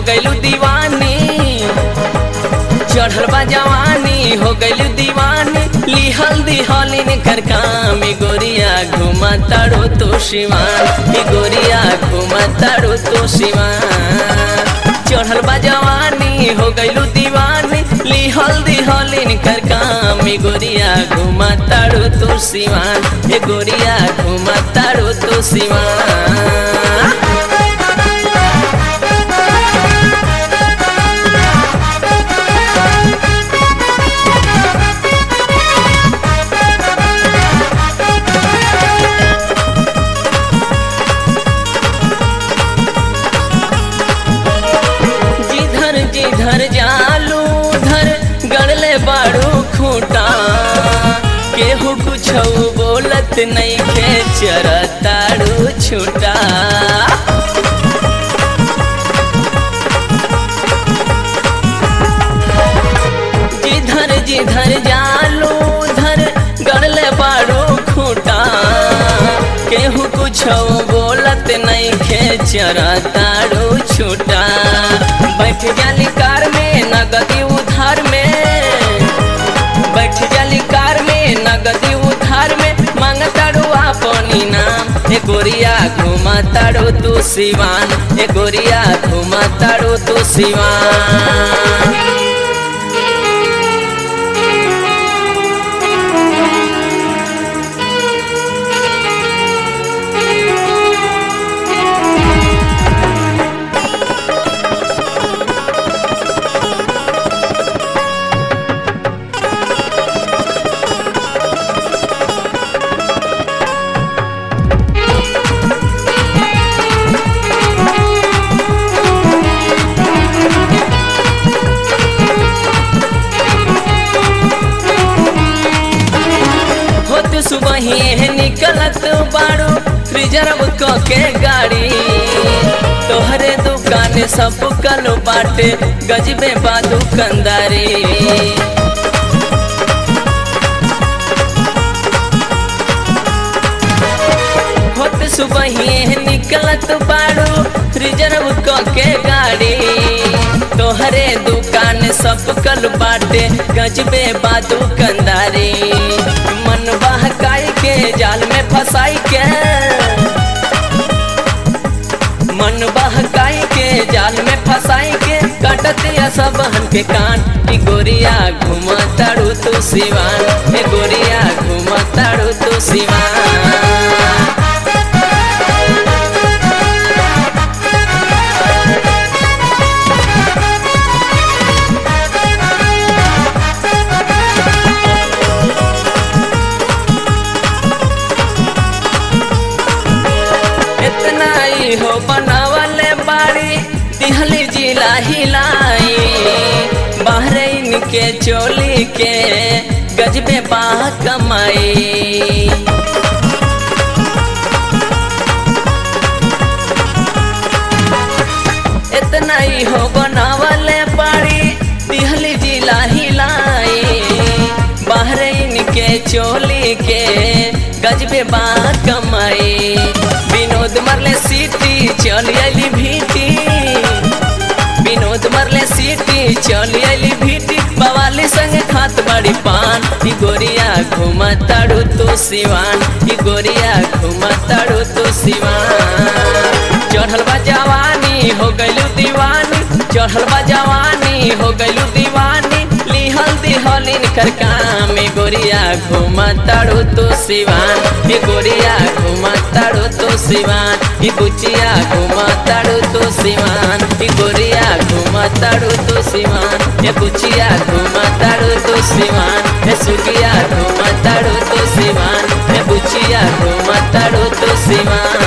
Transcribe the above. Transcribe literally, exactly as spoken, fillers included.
गइलू दीवानी, चढ़ल बा जवानी हो गइलू दीवानी। लिहल दिहलिन कर काम गोरिया घुमा तारो तो शिवान, गोरिया घुमा तारो तो शिवान। चढ़ल बा जवानी हो गइलू दीवानी, लिहल दिहलिन कर काम गोरिया घुमा तारो तो शिवान, ए गोरिया घुमा तारो तो शिवान। जिधर जालू धर गड़ले बाड़ू खूटा, केहू कुछ बोलत नहीं के चरताड़ू छूटा। जिधर जिधर जालू धर गड़ले बाड़ू खूटा, केहू कुछ बोलत नहीं के चरताड़ू छूटा। बैठ जाली कार में नगदी उधार में, बैठ जाली कार में नगदी उधार में, मांगताड़ू अपनी नाम ए गोरिया घुमा ताड़ू तू शिवान, ए गोरिया घुमा ताड़ू तू शिवान। सुबह ही निकलत बाड़ू रिजर्व क के गाड़ी, तोहरे दुकान सब कल बाटे गजबे बा दुकानदारी। होत सुबह ही निकलत बाड़ू रिजर्व क के गाड़ी, तोहरे दुकान सब कल बाटे गजबे बा दुकानदारी। मन बहकाई के जाल में फंसाई के, मन बहकाई के जाल में फंसाई के, काटतिया सब हन के कान की गोरिया घुमा ताड़ू तू शिवान, ए गोरिया घुमा ताड़ू तू शिवान। हो बनावले बाड़ी दिहली जिला हिलाई, बहरीन के चोली के गजबे बा कमाई। इतना ही हो बनावले बाड़ी दिहली जिला हिलाई, बहरीन के चोली के गजबे बा कमाई। विनोद मरले सीटी चली अली भीटी, विनोद मरले सीटी चली अली भीटी, बवाली संग खात बड़ी पान ई गोरिया घुमा ताड़ू तो शिवान, ई गोरिया घुमा ताड़ू तो शिवान। चढ़ल बा जवानी हो गइलू दीवानी, चढ़ल बा जवानी हो गइलू दीवानी। लिहल दिहलिन कर काम गोरिया घुमा ताड़ू तो शिवान, ए गोरिया घुमा ताड़ू तो शिवान। ई बुचिया घुमा ताड़ू तो शिवान, ई गोरिया घुमा ताड़ू तो शिवान, ए बुचिया घुमा ताड़ू तो शिवान, ए सुगिया घुमा ताड़ू तो शिवान, ए बुचिया घुमा ताड़ू तो शिवान।